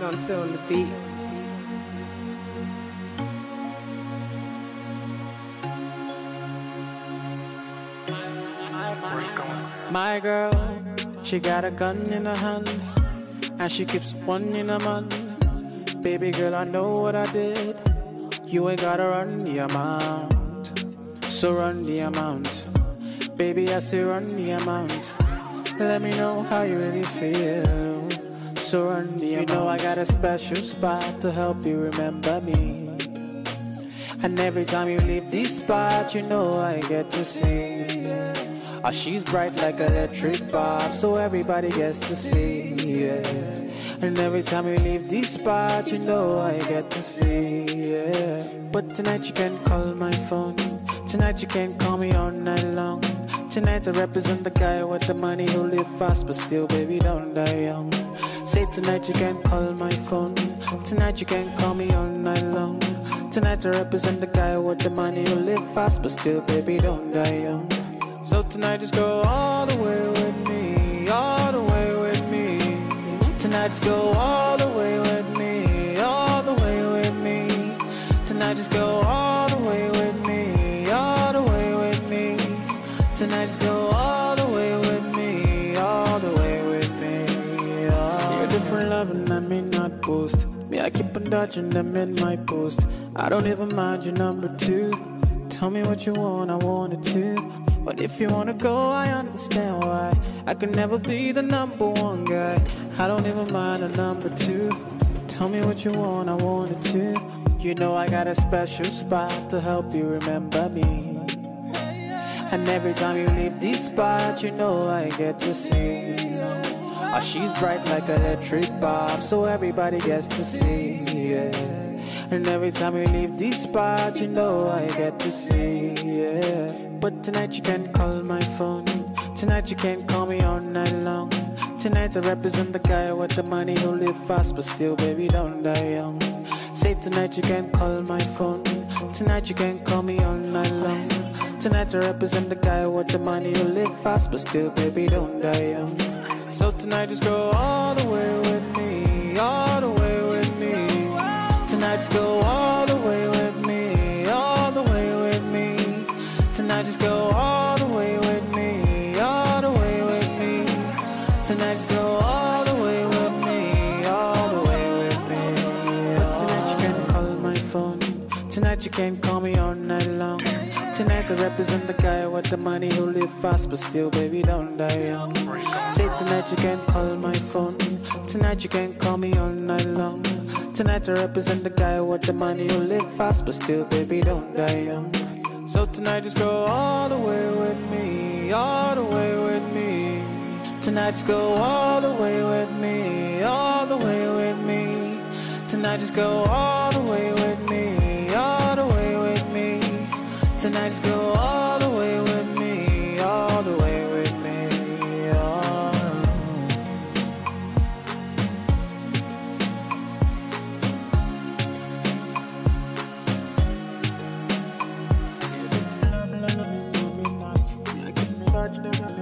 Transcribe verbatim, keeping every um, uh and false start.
Beyonce on the beat. My girl, she got a gun in her hand, and she keeps one in her man. Baby girl, I know what I did. You ain't gotta run the amount, so run the amount. Baby, I say run the amount. Let me know how you really feel, so run the amount. You know I got a special spot to help you remember me, and every time you leave this spot, you know I get to see. Oh, she's bright like an electric bulb, so everybody gets to see, yeah. And every time you leave this spot, you know I get to see, yeah. But tonight you can call my phone, tonight you can call me all night long. Tonight I represent the guy with the money who live fast, but still, baby, don't die young. Say tonight you can call my phone, tonight you can call me all night long. Tonight I represent the guy with the money who live fast, but still, baby, don't die young. So tonight just go all the way with me, all the way with me. Tonight just go all the way with me, all the way with me. Tonight just go all the way with me, all the way with me. Tonight just go all the way with me, all the way with me. Oh. See a different love and I may not boast. Me, I keep on dodging them in my post. I don't even mind your number two. Tell me what you want, I want it too. But if you wanna go, I understand why. I could never be the number one guy. I don't even mind a number two. Tell me what you want, I want it too. You know I got a special spot to help you remember me, and every time you leave this spot, you know I get to see. Oh, she's bright like an electric bulb, so everybody gets to see, yeah. And every time you leave this spot, you know I get to see, yeah. But tonight you can call my phone, tonight you can call me all night long. Tonight I represent the guy with the money who live fast, but still, baby, don't die young. Say tonight you can call my phone, tonight you can call me all night long. Tonight I represent the guy with the money who live fast, but still, baby, don't die young. So tonight just go all the way with me, all the way with me. Tonight just go all the way with me, all the way with me. Tonight just go all the way with me, all the way with me. Tonight just go all the way with me, all the way with me. But tonight you can call my phone, tonight you can call me all night long. Tonight I represent the guy with the money who live fast, but still, baby, don't die young. Say tonight you can call my phone, tonight you can call me all night long. Tonight I represent the guy with the money who live fast, but still, baby, don't die young. So tonight just go all the way with me, all the way with me. Tonight just go all the way with me, all the way with me. Tonight just go all the way with me, all the way with me. Tonight just go all the way with me, all the way with me. Oh. Touch them.